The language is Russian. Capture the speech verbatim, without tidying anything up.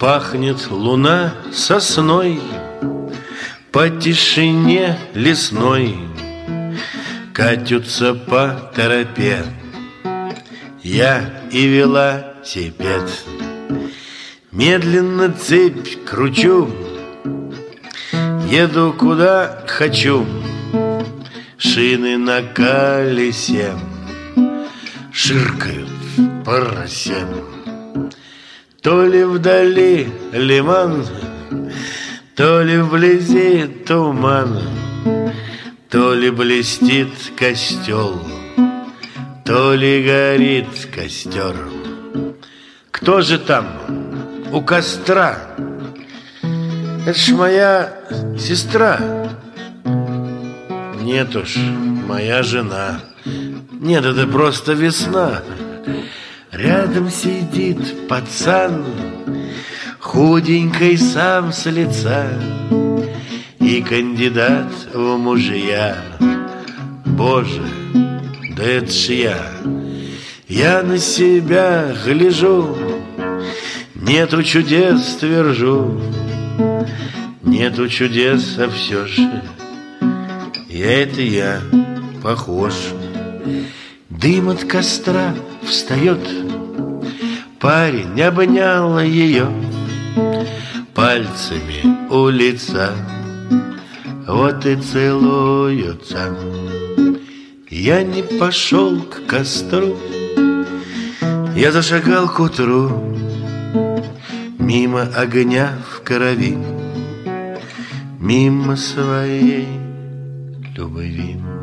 Пахнет луна сосной, по тишине лесной катятся по тропе я и велосипед. Медленно цепь кручу, еду куда хочу, шины на колесе ширкают по росе. То ли вдали лиман, то ли вблизи туман, то ли блестит костел, то ли горит костер. Кто же там у костра? Это ж моя сестра. Нет уж, моя жена. Нет, это просто весна. Рядом сидит пацан, худенький сам с лица, и кандидат в мужья. Боже, да это ж я. Я на себя гляжу, нету чудес, твержу. Нету чудес, а все же я это я похож. Дым от костра встает, парень обнял ее пальцами у лица, вот и целуются. Я не пошел к костру, я зашагал к утру, мимо огня в крови, мимо своей любви.